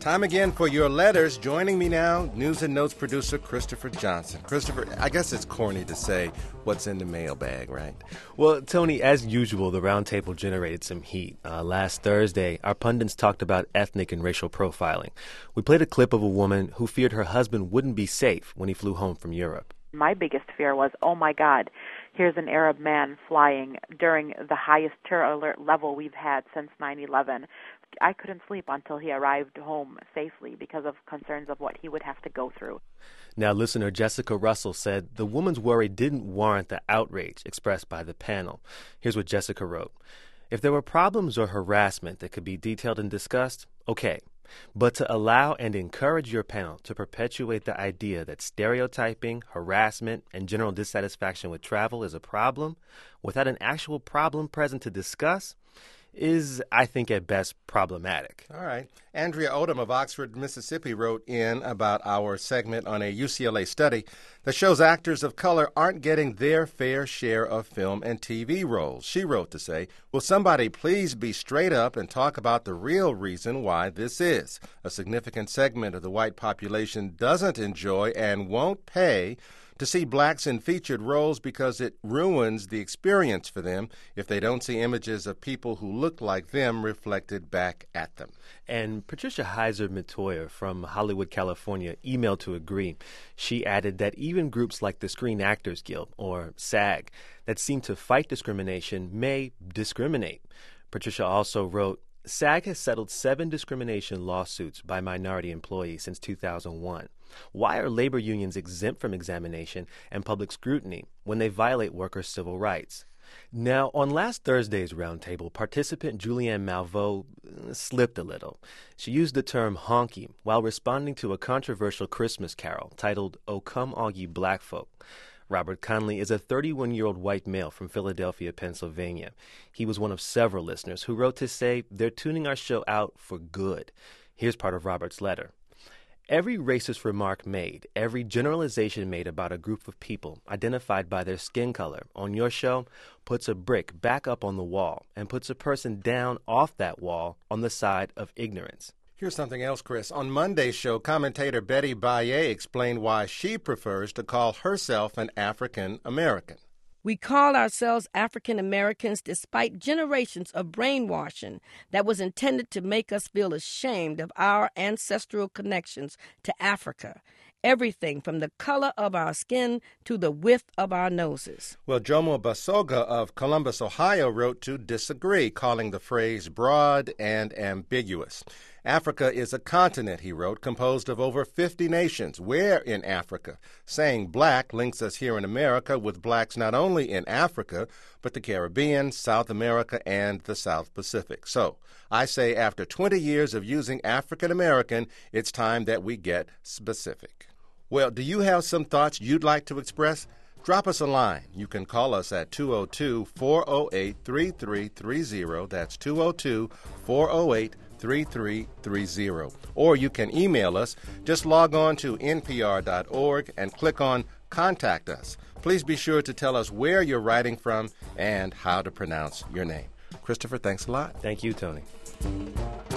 Time again for your letters. Joining me now, News and Notes producer Christopher Johnson. Christopher, I guess it's corny to say what's in the mailbag, right? Well, Tony, as usual, the roundtable generated some heat. Last Thursday, our pundits talked about ethnic and racial profiling. We played a clip of a woman who feared her husband wouldn't be safe when he flew home from Europe. My biggest fear was, oh my God, here's an Arab man flying during the highest terror alert level we've had since 9/11. I couldn't sleep until he arrived home safely because of concerns of what he would have to go through. Now, listener Jessica Russell said the woman's worry didn't warrant the outrage expressed by the panel. Here's what Jessica wrote. If there were problems or harassment that could be detailed and discussed, okay. But to allow and encourage your panel to perpetuate the idea that stereotyping, harassment, and general dissatisfaction with travel is a problem without an actual problem present to discuss is, I think, at best problematic. All right. Andrea Odom of Oxford, Mississippi wrote in about our segment on a UCLA study that shows actors of color aren't getting their fair share of film and TV roles. She wrote to say, will somebody please be straight up and talk about the real reason why this is? A significant segment of the white population doesn't enjoy and won't pay to see blacks in featured roles because it ruins the experience for them if they don't see images of people who look like them reflected back at them. And Patricia Heiser-Metoyer from Hollywood, California, emailed to agree. She added that even groups like the Screen Actors Guild, or SAG, that seem to fight discrimination may discriminate. Patricia also wrote, SAG has settled 7 discrimination lawsuits by minority employees since 2001. Why are labor unions exempt from examination and public scrutiny when they violate workers' civil rights? Now, on last Thursday's roundtable, participant Julianne Malveaux slipped a little. She used the term honky while responding to a controversial Christmas carol titled O Come All Ye Black Folk. Robert Conley is a 31-year-old white male from Philadelphia, Pennsylvania. He was one of several listeners who wrote to say they're tuning our show out for good. Here's part of Robert's letter. Every racist remark made, every generalization made about a group of people identified by their skin color on your show puts a brick back up on the wall and puts a person down off that wall on the side of ignorance. Here's something else, Chris. On Monday's show, commentator Betty Baye explained why she prefers to call herself an African American. We call ourselves African Americans despite generations of brainwashing that was intended to make us feel ashamed of our ancestral connections to Africa. Everything from the color of our skin to the width of our noses. Well, Jomo Basoga of Columbus, Ohio, wrote to disagree, calling the phrase broad and ambiguous. Africa is a continent, he wrote, composed of over 50 nations. Where in Africa? Saying black links us here in America with blacks not only in Africa, but the Caribbean, South America, and the South Pacific. So, I say after 20 years of using African American, it's time that we get specific. Well, do you have some thoughts you'd like to express? Drop us a line. You can call us at 202-408-3330. That's 202-408-3330. Or you can email us. Just log on to npr.org and click on Contact Us. Please be sure to tell us where you're writing from and how to pronounce your name. Christopher, thanks a lot. Thank you, Tony.